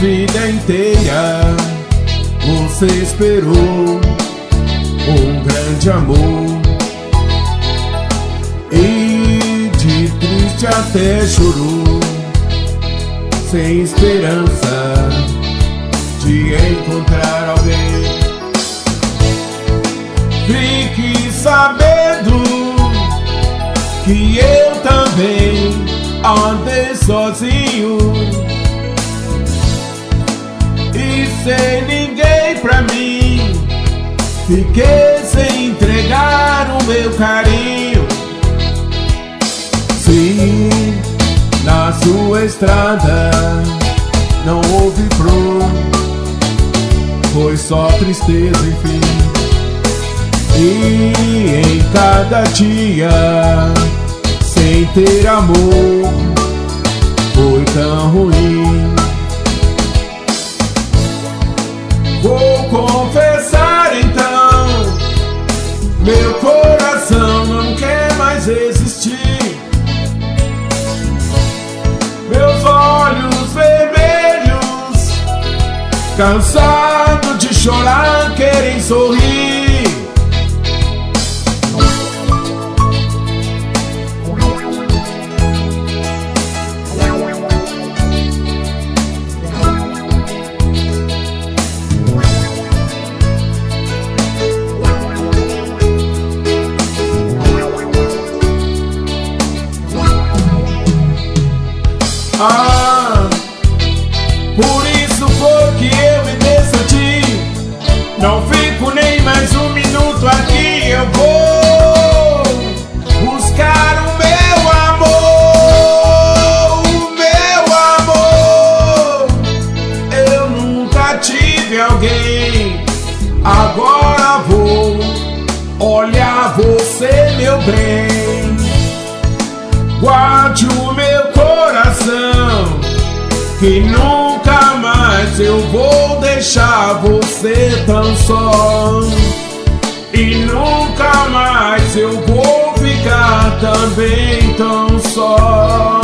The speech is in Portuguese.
vida inteira você esperou um grande amor, e de triste até chorou, sem esperança de encontrar alguém. Fique sabendo que eu também andei sozinho e sem ninguém pra mim. Fiquei sem entregar o meu carinho. Sim, na sua estrada não houve flor, foi só tristeza, enfim. E em cada dia sem ter amor foi tão ruim. Vou confessar então, meu coração não quer mais existir. Meus olhos vermelhos, cansado de chorar, querem sorrir. Por isso foi que eu me decidi, não fico nem mais um minuto aqui. Eu vou buscar o meu amor, o meu amor. Eu nunca tive alguém, agora vou olhar você, meu bem. Guarde o meu coração, que nunca mais eu vou deixar você tão só, e nunca mais eu vou ficar também tão só.